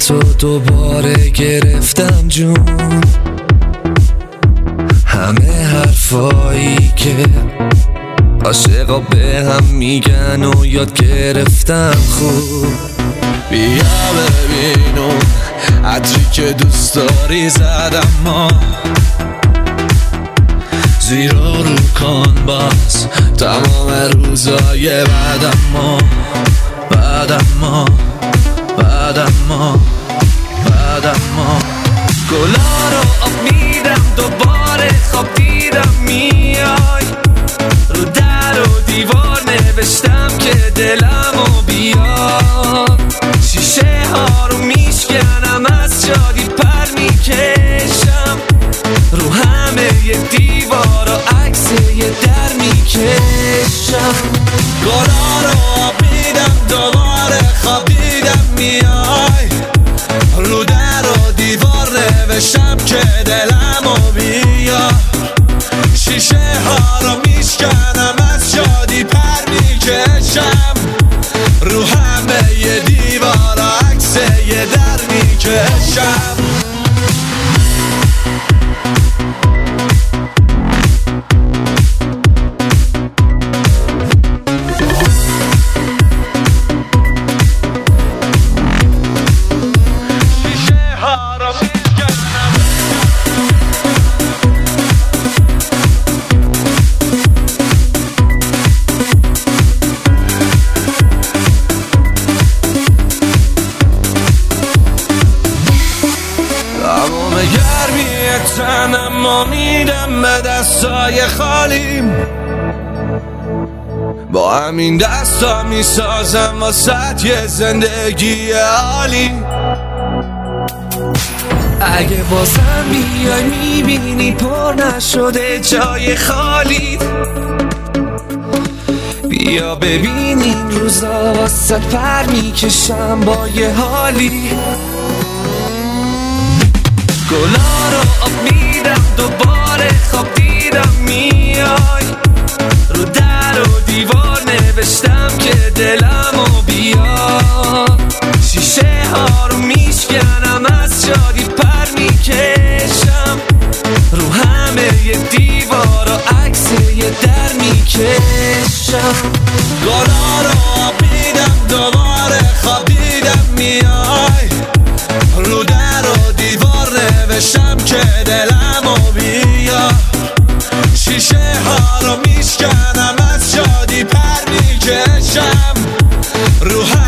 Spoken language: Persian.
تو دوباره گرفتم جون، همه حرفایی که عاشقا به هم میگن و یاد گرفتم خوب. بیا ببین اون عطری که دوست داری زدم ما، زیرا رو کن باز تمام روزای بعدم ما گلا رو آب میدم دوباره خواب دیدم میای، رو در و دیوار نوشتم که دلمو بیار، شیشه ها رو میشکنم از شادی پر میکشم، رو همه ی دیوار و عکس یه در میکشم. گلا رو آب میدم دوباره خواب دیدم میای، رو در و دیوار نوشتم که دلمو بیار، شیشه ها رو میشکنم از شادی پر میکشم، رو همه ی دیوار و عکس یه در میکشم. تنم ما میدم به دستای خالیم، با همین دستا میسازم واسه یه زندگی عالی. اگه بازم بیای میبینی پر نشده جای خالی، بیا ببین این روزا واسه پر میکشم با یه حالی. گلا رو آب میدم دوباره خواب دیدم میای، رو در و دیوار نوشتم که دلمو بیار، شیشه ها رو میشکنم از شادی پر میکشم، رو همه ی دیوار و عکس یه در میکشم. گلا رو آب میدم دوباره خواب دیدم میای، رو در و دیوار نوشتم که دلمو بیار، شیشه ها رو میشکنم از شادی پر میکشم، رو